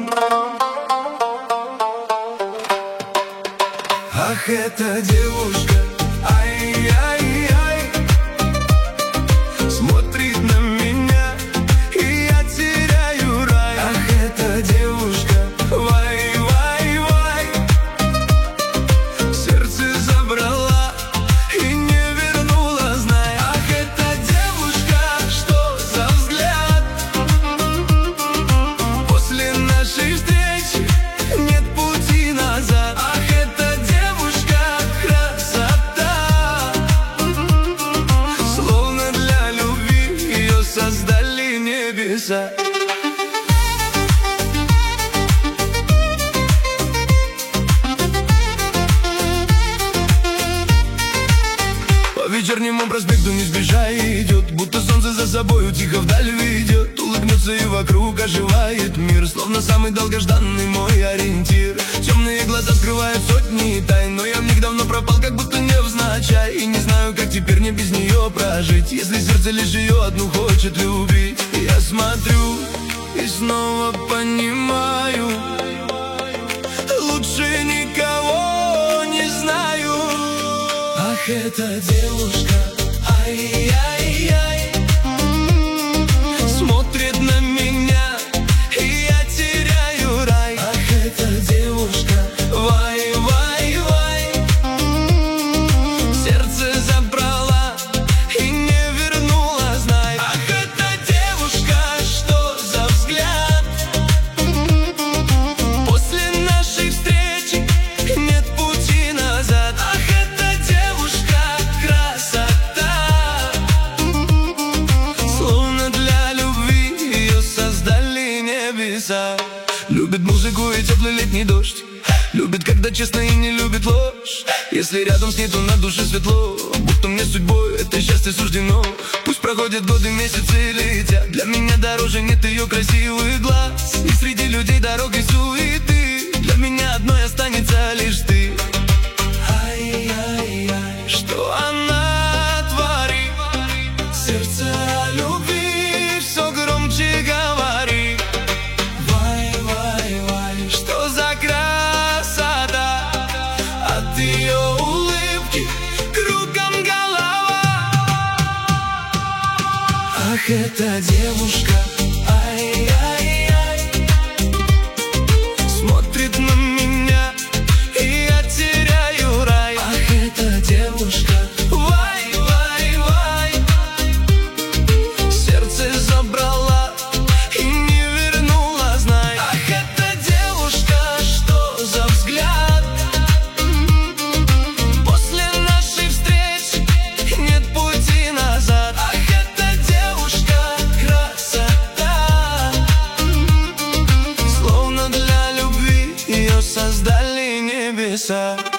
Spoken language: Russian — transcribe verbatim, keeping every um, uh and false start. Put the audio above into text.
Ах, эта девушка, ай-яй-яй, смотрит на меня, и я теряю рай. Ах, эта девушка, вай-вай-вай, сердце забрала и не вернула, знай. Ах, эта девушка, что за взгляд, после нашей встречи нет пути назад. Ах, эта девушка красота, словно для любви ее создали небеса. По вечернему проспекту не сбежая идет, будто солнце за собою тихо вдаль ведет. Улыбнется и вокруг оживает мир, словно самый долгожданный мой ориентир. Темные глаза скрывают сотни тайн, но я в них давно пропал, как будто невзначай. И не знаю, как теперь мне без нее прожить, если сердце лишь ее одну хочет любить. Я смотрю и снова понимаю, лучше никого не знаю. Ах, эта девушка, ай-яй-яй, смотрит на меня, и я теряю рай. Ах, эта девушка, вай-вай-вай, сердце забрала и не вернула, знай. Ах, эта девушка, что за взгляд, после нашей встречи нет пути назад. Ах, эта девушка красота, словно для любви ее создали небеса. Любит музыку и теплый летний дождь, любит, когда честно, и не любит ложь. Если рядом с ней, то на душе светло, будто мне судьбой это счастье суждено. Пусть проходят годы, месяцы летят, для меня дороже нет ее красивых глаз. И среди людей, дорог и суеты для меня одной останется лишь ты. Ай-яй-яй, что она творит, сердце о любви все громче говорит. Вай-вай-вай, что за красота, от ее улыбки кругом голова. Ах, эта девушка, ай-яй-яй, смотрит на меня, и я теряю рай. Ах, эта девушка, вай-вай-вай, сердце забрала и не вернула, знай. Ах, эта девушка, что за взгляд, после нашей встречи нет пути назад. Ах, эта девушка красота, словно для любви ее создали небеса.